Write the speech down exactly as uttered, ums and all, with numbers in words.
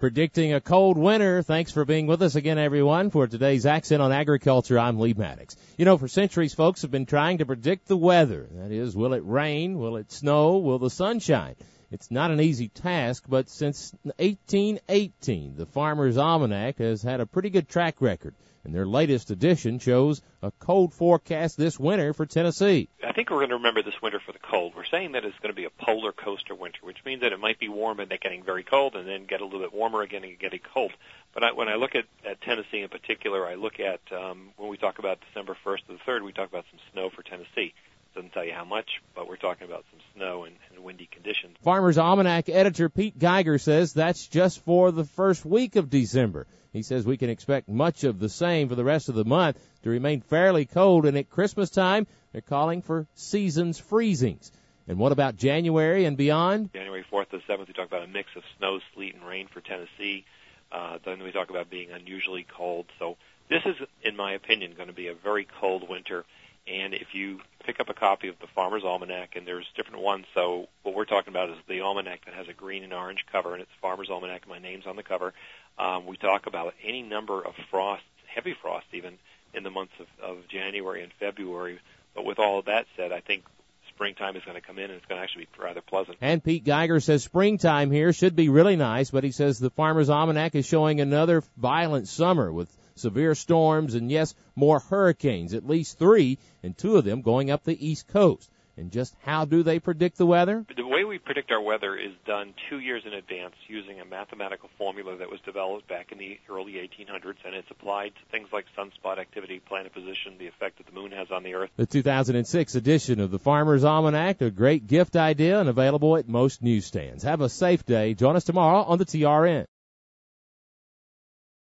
predicting a cold winter. Thanks for being with us again, everyone, for today's Accent on Agriculture. I'm Lee Maddox. You know, for centuries, folks have been trying to predict the weather. That is, will it rain? Will it snow? Will the sun shine? It's not an easy task, but since eighteen eighteen, the Farmer's Almanac has had a pretty good track record, and their latest edition shows a cold forecast this winter for Tennessee. I think we're going to remember this winter for the cold. We're saying that it's going to be a polar coaster winter, which means that it might be warm and then getting very cold, and then get a little bit warmer again and getting cold. But I, when I look at, at Tennessee in particular, I look at, um, when we talk about December first to the third, we talk about some snow for Tennessee. Doesn't tell you how much, but we're talking about some snow and, and windy conditions. Farmer's Almanac editor Pete Geiger says that's just for the first week of December. He says we can expect much of the same for the rest of the month to remain fairly cold, and at Christmas time, they're calling for season's freezings. And what about January and beyond? January fourth to the seventh, we talk about a mix of snow, sleet, and rain for Tennessee. Uh, then we talk about being unusually cold. So this is, in my opinion, going to be a very cold winter. And if you pick up a copy of the Farmer's Almanac, and there's different ones, so what we're talking about is the almanac that has a green and orange cover, and it's Farmer's Almanac, my name's on the cover. Um, we talk about any number of frosts, heavy frost even, in the months of, of January and February. But with all of that said, I think springtime is going to come in, and it's going to actually be rather pleasant. And Pete Geiger says springtime here should be really nice, but he says the Farmer's Almanac is showing another violent summer with severe storms and, yes, more hurricanes, at least three, and two of them going up the East Coast. And just how do they predict the weather? The way we predict our weather is done two years in advance using a mathematical formula that was developed back in the early eighteen hundreds, and it's applied to things like sunspot activity, planet position, the effect that the moon has on the Earth. The two thousand six edition of the Farmer's Almanac, a great gift idea and available at most newsstands. Have a safe day. Join us tomorrow on the T R N.